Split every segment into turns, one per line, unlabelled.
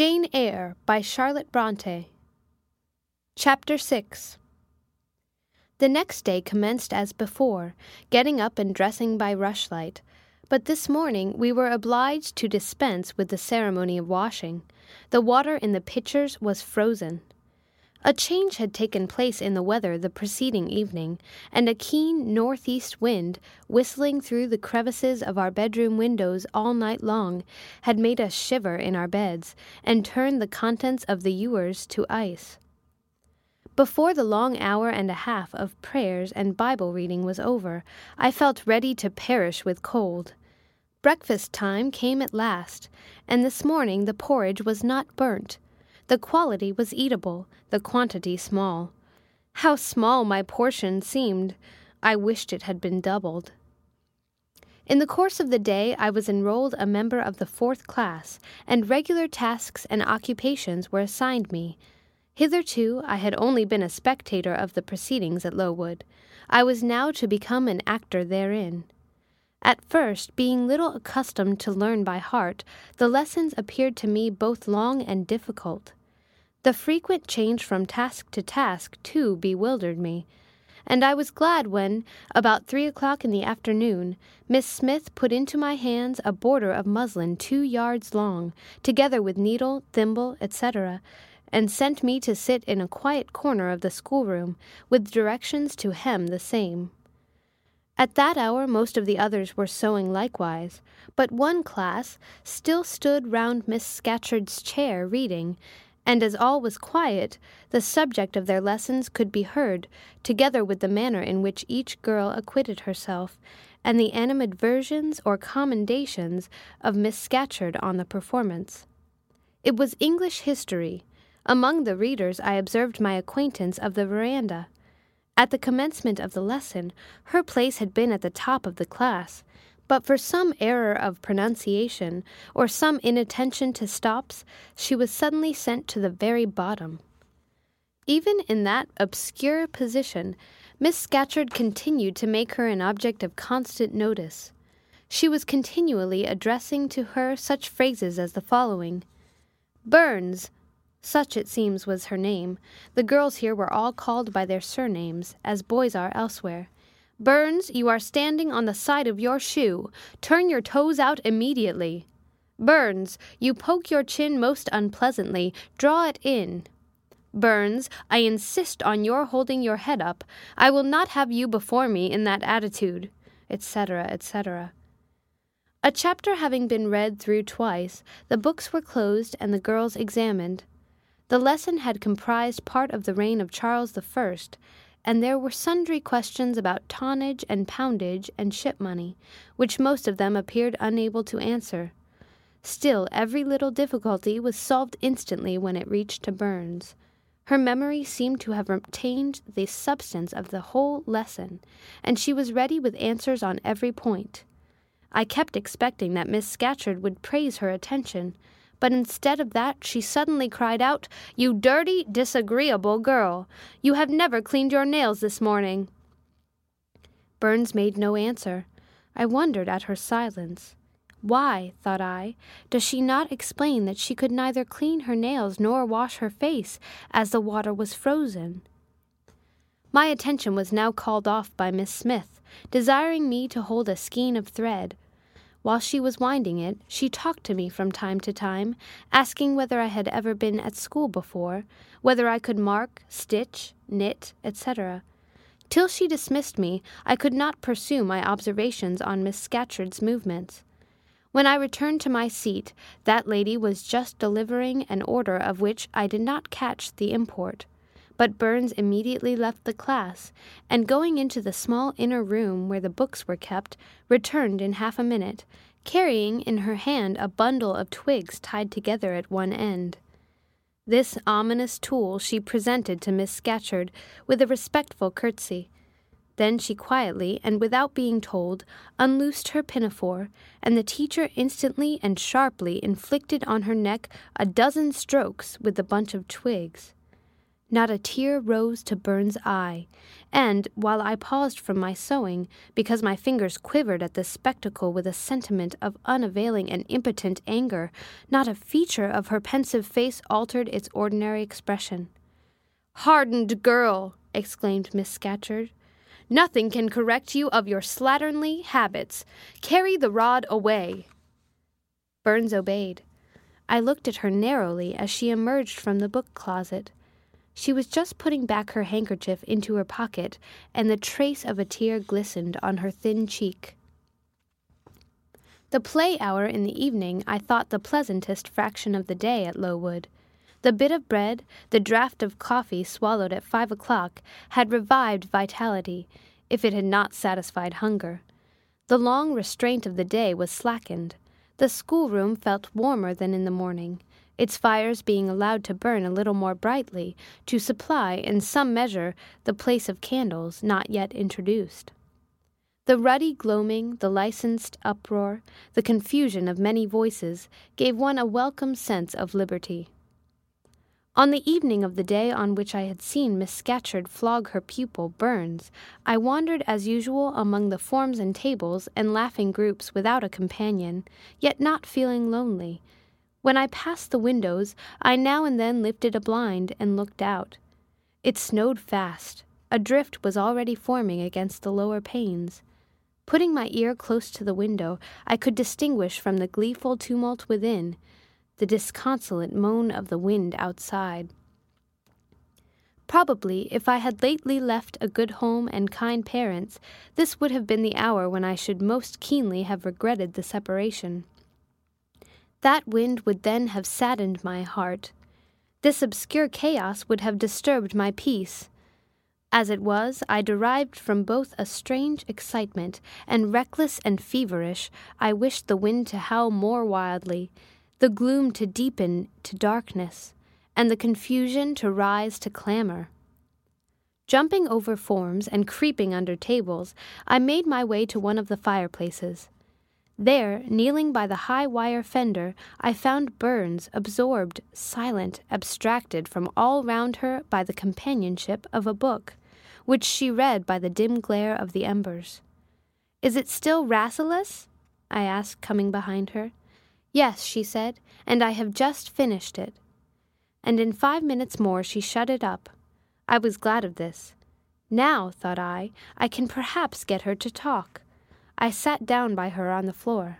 Jane Eyre by Charlotte Brontë. Chapter 6. The next day commenced as before, getting up and dressing by rushlight, but this morning we were obliged to dispense with the ceremony of washing. The water in the pitchers was frozen. A change had taken place in the weather the preceding evening, and a keen northeast wind, whistling through the crevices of our bedroom windows all night long, had made us shiver in our beds, and turned the contents of the ewers to ice. Before the long hour and a half of prayers and Bible reading was over, I felt ready to perish with cold. Breakfast time came at last, and this morning the porridge was not burnt. The quality was eatable, the quantity small. How small my portion seemed! I wished it had been doubled. In the course of the day I was enrolled a member of the 4th class, and regular tasks and occupations were assigned me. Hitherto I had only been a spectator of the proceedings at Lowood. I was now to become an actor therein. At first, being little accustomed to learn by heart, the lessons appeared to me both long and difficult. The frequent change from task to task, too, bewildered me, and I was glad when, about 3 o'clock in the afternoon, Miss Smith put into my hands a border of muslin 2 yards long, together with needle, thimble, etc., and sent me to sit in a quiet corner of the schoolroom, with directions to hem the same. At that hour most of the others were sewing likewise, but one class still stood round Miss Scatcherd's chair reading, and as all was quiet, the subject of their lessons could be heard, together with the manner in which each girl acquitted herself, and the animadversions or commendations of Miss Scatcherd on the performance. It was English history. Among the readers I observed my acquaintance of the veranda. At the commencement of the lesson, her place had been at the top of the class, but for some error of pronunciation, or some inattention to stops, she was suddenly sent to the very bottom. Even in that obscure position, Miss Scatcherd continued to make her an object of constant notice. She was continually addressing to her such phrases as the following: "Burns," such it seems was her name. The girls here were all called by their surnames, as boys are elsewhere. "Burns, you are standing on the side of your shoe. Turn your toes out immediately. Burns, you poke your chin most unpleasantly. Draw it in. Burns, I insist on your holding your head up. I will not have you before me in that attitude," etc., etc. A chapter having been read through twice, the books were closed and the girls examined. The lesson had comprised part of the reign of Charles I, and there were sundry questions about tonnage and poundage and ship money, which most of them appeared unable to answer. Still, every little difficulty was solved instantly when it reached to Burns. Her memory seemed to have retained the substance of the whole lesson, and she was ready with answers on every point. I kept expecting that Miss Scatcherd would praise her attention, but instead of that she suddenly cried out, "You dirty, disagreeable girl! You have never cleaned your nails this morning." Burns made no answer. I wondered at her silence. Why, thought I, does she not explain that she could neither clean her nails nor wash her face, as the water was frozen? My attention was now called off by Miss Smith, desiring me to hold a skein of thread. While she was winding it, she talked to me from time to time, asking whether I had ever been at school before, whether I could mark, stitch, knit, etc. Till she dismissed me, I could not pursue my observations on Miss Scatcherd's movements. When I returned to my seat, that lady was just delivering an order of which I did not catch the import. But Burns immediately left the class, and going into the small inner room where the books were kept, returned in half a minute, carrying in her hand a bundle of twigs tied together at one end. This ominous tool she presented to Miss Scatcherd with a respectful curtsy. Then she quietly, and without being told, unloosed her pinafore, and the teacher instantly and sharply inflicted on her neck a dozen strokes with the bunch of twigs. Not a tear rose to Burns' eye, and, while I paused from my sewing, because my fingers quivered at the spectacle with a sentiment of unavailing and impotent anger, not a feature of her pensive face altered its ordinary expression. "Hardened girl!" exclaimed Miss Scatcherd. "Nothing can correct you of your slatternly habits. Carry the rod away." Burns obeyed. I looked at her narrowly as she emerged from the book-closet. She was just putting back her handkerchief into her pocket, and the trace of a tear glistened on her thin cheek. The play hour in the evening I thought the pleasantest fraction of the day at Lowood. The bit of bread, the draught of coffee swallowed at 5 o'clock, had revived vitality, if it had not satisfied hunger. The long restraint of the day was slackened. The schoolroom felt warmer than in the morning, its fires being allowed to burn a little more brightly, to supply, in some measure, the place of candles not yet introduced. The ruddy gloaming, the licensed uproar, the confusion of many voices, gave one a welcome sense of liberty. On the evening of the day on which I had seen Miss Scatcherd flog her pupil, Burns, I wandered as usual among the forms and tables and laughing groups without a companion, yet not feeling lonely. When I passed the windows, I now and then lifted a blind and looked out. It snowed fast. A drift was already forming against the lower panes. Putting my ear close to the window, I could distinguish from the gleeful tumult within the disconsolate moan of the wind outside. Probably, if I had lately left a good home and kind parents, this would have been the hour when I should most keenly have regretted the separation. That wind would then have saddened my heart. This obscure chaos would have disturbed my peace. As it was, I derived from both a strange excitement, and reckless and feverish, I wished the wind to howl more wildly, the gloom to deepen to darkness, and the confusion to rise to clamor. Jumping over forms and creeping under tables, I made my way to one of the fireplaces. There, kneeling by the high wire fender, I found Burns, absorbed, silent, abstracted from all round her by the companionship of a book, which she read by the dim glare of the embers. "Is it still Rasselas?" I asked, coming behind her. "Yes," she said, "and I have just finished it." And in 5 minutes more she shut it up. I was glad of this. Now, thought I can perhaps get her to talk. I sat down by her on the floor.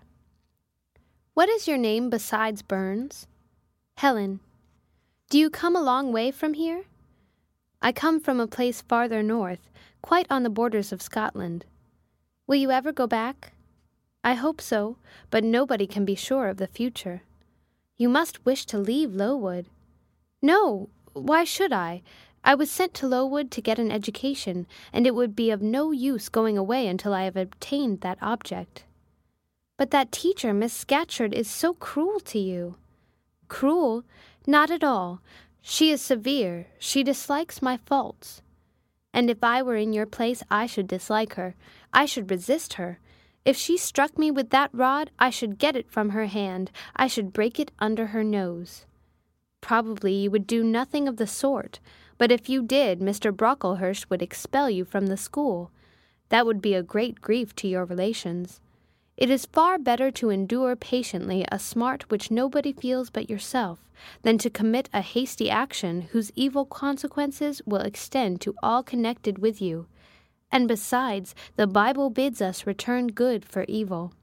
"What is your name besides Burns?" "Helen." "Do you come a long way from here?" "I come from a place farther north, quite on the borders of Scotland." "Will you ever go back?" "I hope so, but nobody can be sure of the future." "You must wish to leave Lowood." "No, why should I? I was sent to Lowood to get an education, and it would be of no use going away until I have obtained that object." "But that teacher, Miss Scatcherd, is so cruel to you." "Cruel? Not at all. She is severe. She dislikes my faults. And if I were in your place, I should dislike her. I should resist her. If she struck me with that rod, I should get it from her hand. I should break it under her nose." "Probably you would do nothing of the sort, but if you did, Mr. Brocklehurst would expel you from the school. That would be a great grief to your relations. It is far better to endure patiently a smart which nobody feels but yourself, than to commit a hasty action whose evil consequences will extend to all connected with you. And besides, the Bible bids us return good for evil."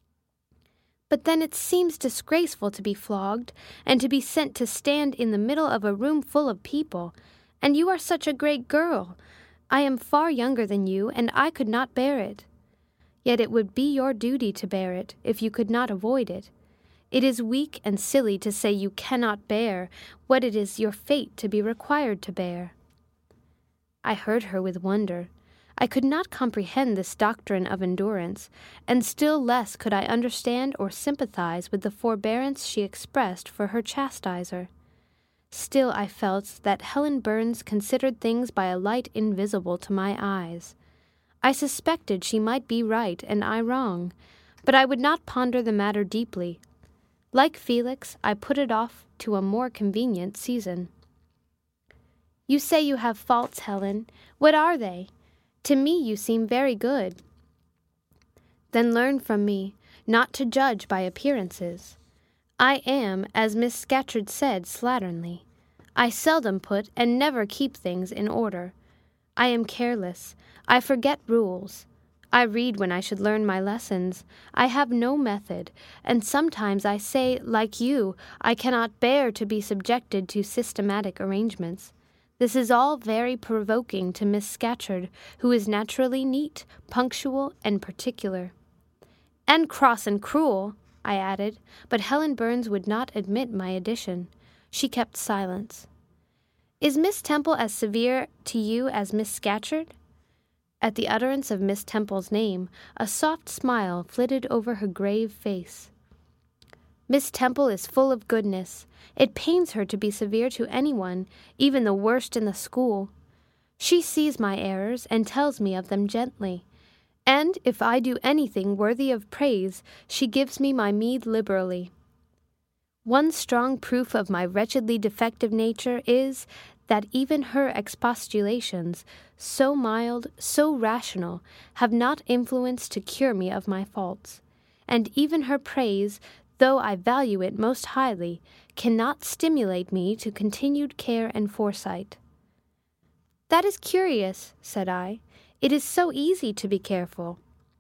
"But then it seems disgraceful to be flogged, and to be sent to stand in the middle of a room full of people. And you are such a great girl. I am far younger than you, and I could not bear it." "Yet it would be your duty to bear it, if you could not avoid it. It is weak and silly to say you cannot bear what it is your fate to be required to bear." I heard her with wonder. I could not comprehend this doctrine of endurance, and still less could I understand or sympathize with the forbearance she expressed for her chastiser. Still I felt that Helen Burns considered things by a light invisible to my eyes. I suspected she might be right and I wrong, but I would not ponder the matter deeply. Like Felix, I put it off to a more convenient season. You say you have faults, Helen. What are they? To me you seem very good. Then learn from me not to judge by appearances. I am, as Miss Scatcherd said slatternly. I seldom put and never keep things in order. I am careless. I forget rules. I read when I should learn my lessons. I have no method, and sometimes I say, like you, I cannot bear to be subjected to systematic arrangements. This is all very provoking to Miss Scatcherd, who is naturally neat, punctual, and particular. And cross and cruel, I added, but Helen Burns would not admit my addition. She kept silence. Is Miss Temple as severe to you as Miss Scatcherd? At the utterance of Miss Temple's name, a soft smile flitted over her grave face. Miss Temple is full of goodness. It pains her to be severe to anyone, even the worst in the school. She sees my errors and tells me of them gently. And if I do anything worthy of praise, she gives me my meed liberally. One strong proof of my wretchedly defective nature is that even her expostulations, so mild, so rational, have not influence to cure me of my faults, and even her praise, though I value it most highly, cannot stimulate me to continued care and foresight. That is curious, said I. It is so easy to be careful.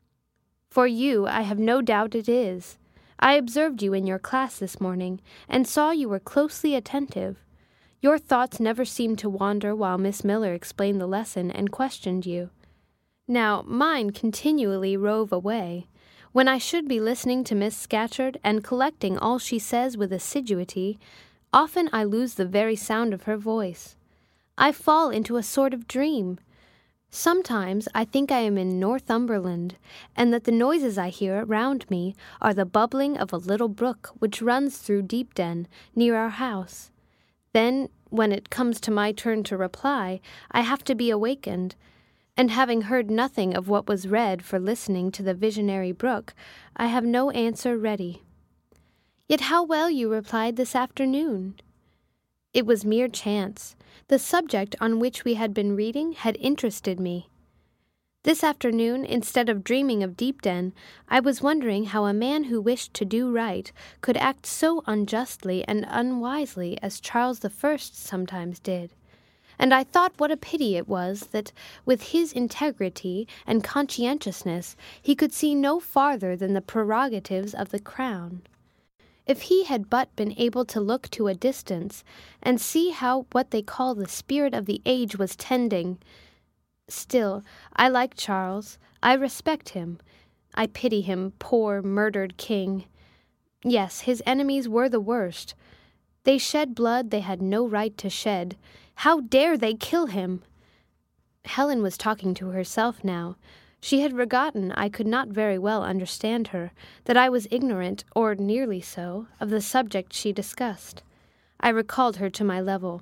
For you, I have no doubt it is. I observed you in your class this morning, and saw you were closely attentive. Your thoughts never seemed to wander while Miss Miller explained the lesson and questioned you. Now, mine continually rove away. When I should be listening to Miss Scatcherd and collecting all she says with assiduity, often I lose the very sound of her voice. I fall into a sort of dream. Sometimes I think I am in Northumberland, and that the noises I hear around me are the bubbling of a little brook which runs through Deepden, near our house. Then, when it comes to my turn to reply, I have to be awakened, and having heard nothing of what was read for listening to the visionary brook, I have no answer ready. Yet how well you replied this afternoon! It was mere chance. The subject on which we had been reading had interested me. This afternoon, instead of dreaming of Deepden, I was wondering how a man who wished to do right could act so unjustly and unwisely as Charles I sometimes did. And I thought what a pity it was that, with his integrity and conscientiousness, he could see no farther than the prerogatives of the crown. If he had but been able to look to a distance, and see how what they call the spirit of the age was tending. Still, I like Charles. I respect him. I pity him, poor murdered king. Yes, his enemies were the worst. They shed blood they had no right to shed. How dare they kill him? Helen was talking to herself now. She had forgotten I could not very well understand her, that I was ignorant, or nearly so, of the subject she discussed. I recalled her to my level.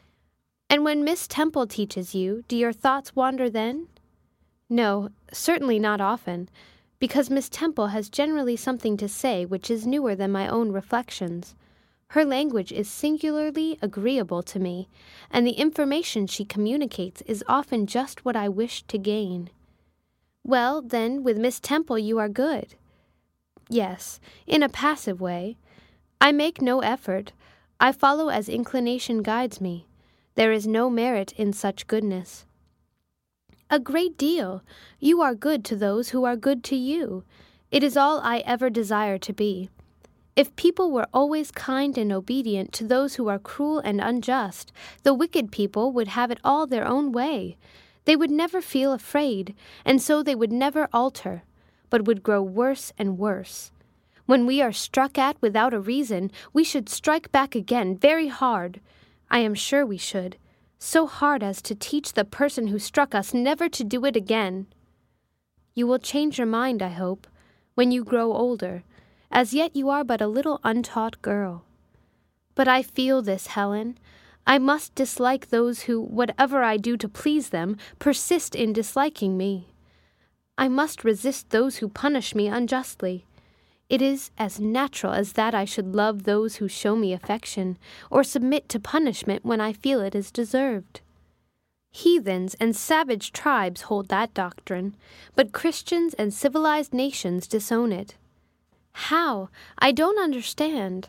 And when Miss Temple teaches you, do your thoughts wander then? No, certainly not often, because Miss Temple has generally something to say which is newer than my own reflections. Her language is singularly agreeable to me, and the information she communicates is often just what I wish to gain. Well, then, with Miss Temple you are good. Yes, in a passive way. I make no effort. I follow as inclination guides me. There is no merit in such goodness. A great deal. You are good to those who are good to you. It is all I ever desire to be. If people were always kind and obedient to those who are cruel and unjust, the wicked people would have it all their own way. They would never feel afraid, and so they would never alter, but would grow worse and worse. When we are struck at without a reason, we should strike back again very hard. I am sure we should, so hard as to teach the person who struck us never to do it again. You will change your mind, I hope, when you grow older. As yet you are but a little untaught girl. But I feel this, Helen. I must dislike those who, whatever I do to please them, persist in disliking me. I must resist those who punish me unjustly. It is as natural as that I should love those who show me affection, or submit to punishment when I feel it is deserved. Heathens and savage tribes hold that doctrine, but Christians and civilized nations disown it. How? I don't understand.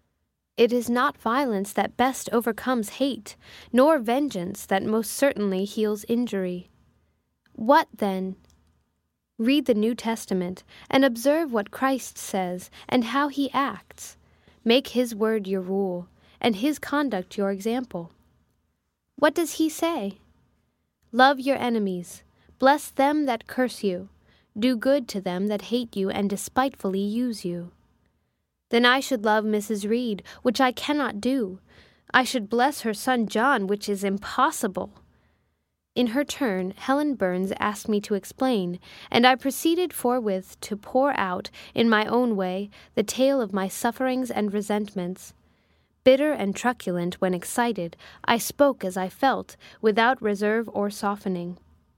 It is not violence that best overcomes hate, nor vengeance that most certainly heals injury. What then? Read the New Testament and observe what Christ says and how he acts. Make his word your rule, and his conduct your example. What does he say? Love your enemies, bless them that curse you, do good to them that hate you and despitefully use you. Then I should love Mrs. Reed, which I cannot do. I should bless her son John, which is impossible. In her turn, Helen Burns asked me to explain, and I proceeded forthwith to pour out, in my own way, the tale of my sufferings and resentments. Bitter and truculent when excited, I spoke as I felt, without reserve or softening.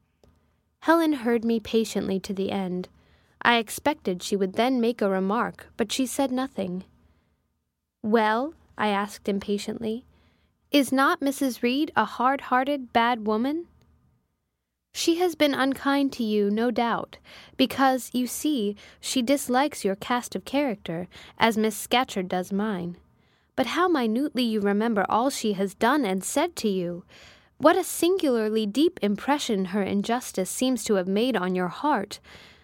Helen heard me patiently to the end. I expected she would then make a remark, but she said nothing. "Well," I asked impatiently, "is not Mrs. Reed a hard-hearted, bad woman?" "She has been unkind to you, no doubt, because, you see, she dislikes your cast of character, as Miss Scatcherd does mine. But how minutely you remember all she has done and said to you! What a singularly deep impression her injustice seems to have made on your heart!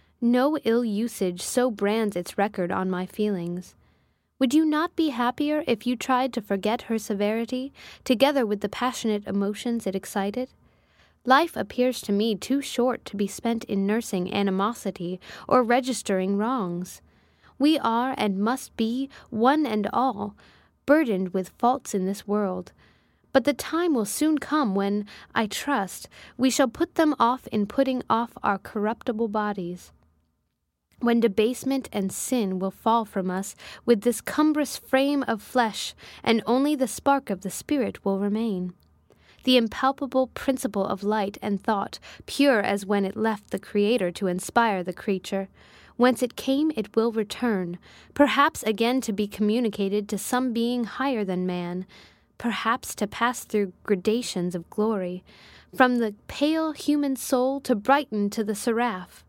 No ill usage so brands its record on my feelings. Would you not be happier if you tried to forget her severity, together with the passionate emotions it excited? Life appears to me too short to be spent in nursing animosity or registering wrongs. We are and must be, one and all, burdened with faults in this world. But the time will soon come when, I trust, we shall put them off in putting off our corruptible bodies. When debasement and sin will fall from us with this cumbrous frame of flesh, and only the spark of the Spirit will remain. The impalpable principle of light and thought, pure as when it left the Creator to inspire the creature. Whence it came it will return, perhaps again to be communicated to some being higher than man, perhaps to pass through gradations of glory, from the pale human soul to brighten to the seraph.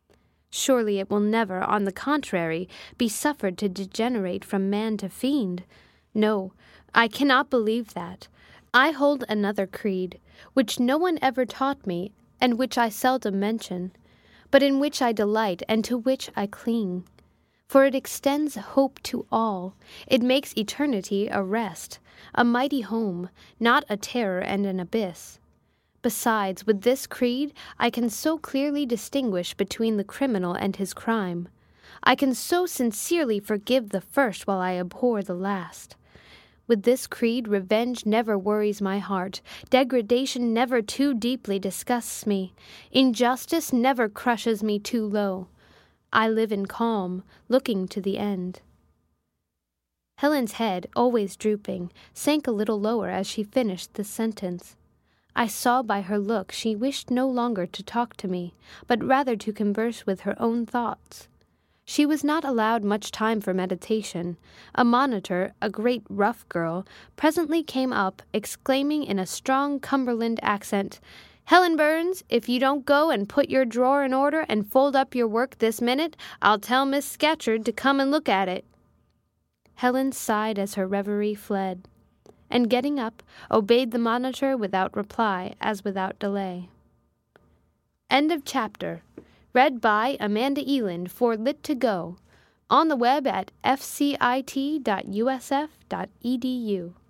Surely it will never, on the contrary, be suffered to degenerate from man to fiend. No, I cannot believe that. I hold another creed, which no one ever taught me, and which I seldom mention, but in which I delight and to which I cling. For it extends hope to all. It makes eternity a rest, a mighty home, not a terror and an abyss. Besides, with this creed, I can so clearly distinguish between the criminal and his crime. I can so sincerely forgive the first while I abhor the last. With this creed, revenge never worries my heart, degradation never too deeply disgusts me, injustice never crushes me too low. I live in calm, looking to the end. Helen's head, always drooping, sank a little lower as she finished this sentence. I saw by her look she wished no longer to talk to me, but rather to converse with her own thoughts. She was not allowed much time for meditation. A monitor, a great rough girl, presently came up, exclaiming in a strong Cumberland accent, "Helen Burns, if you don't go and put your drawer in order and fold up your work this minute, I'll tell Miss Scatcherd to come and look at it." Helen sighed as her reverie fled, and getting up, obeyed the monitor without reply as without delay. End of chapter. Read by Amanda Eland for Lit2Go. On the web at fcit.usf.edu.